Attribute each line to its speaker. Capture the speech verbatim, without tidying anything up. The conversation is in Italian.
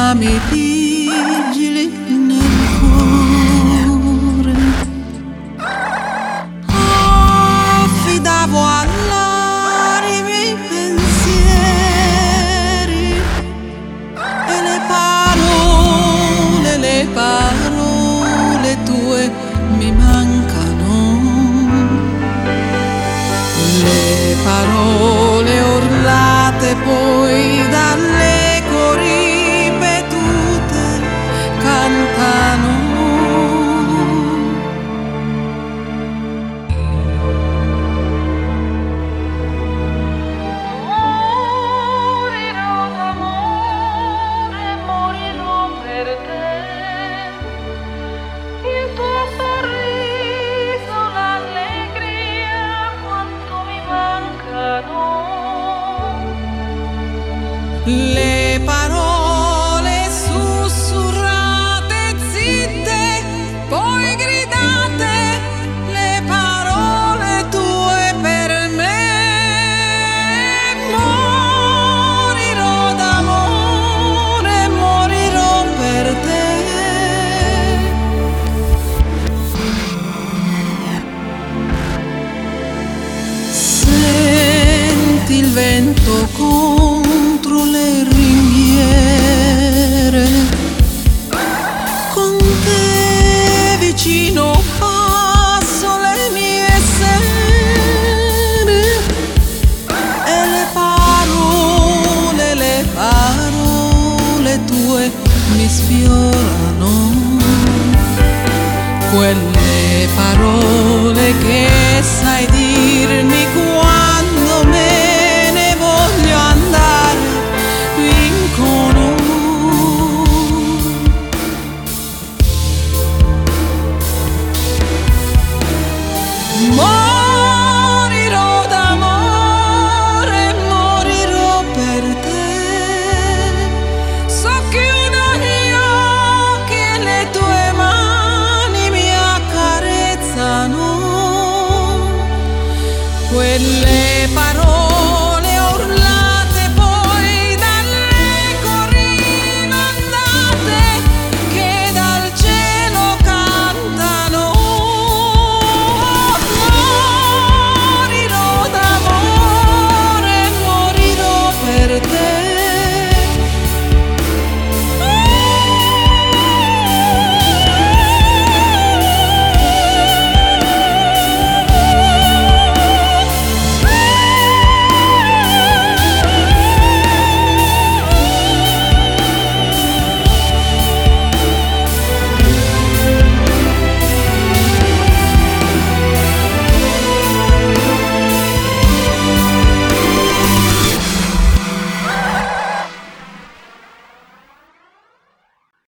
Speaker 1: ma mi vigili nel cuore. Affidavo all'aria i miei pensieri e le parole, le parole tue mi mancano. Le parole urlate poi dall'eco ripetute cantano.
Speaker 2: Morirò d'amore, morirò per te. Il tuo sorriso, l'allegria, quanto mi mancano.
Speaker 1: Le parole sussurrate, zitte, poi gridate, le parole tue per me. Morirò d'amore, morirò per te. Senti il vento contro le ringhiere, con te vicino passo le mie sere e le parole, le parole tue mi sfiorano, quelle parole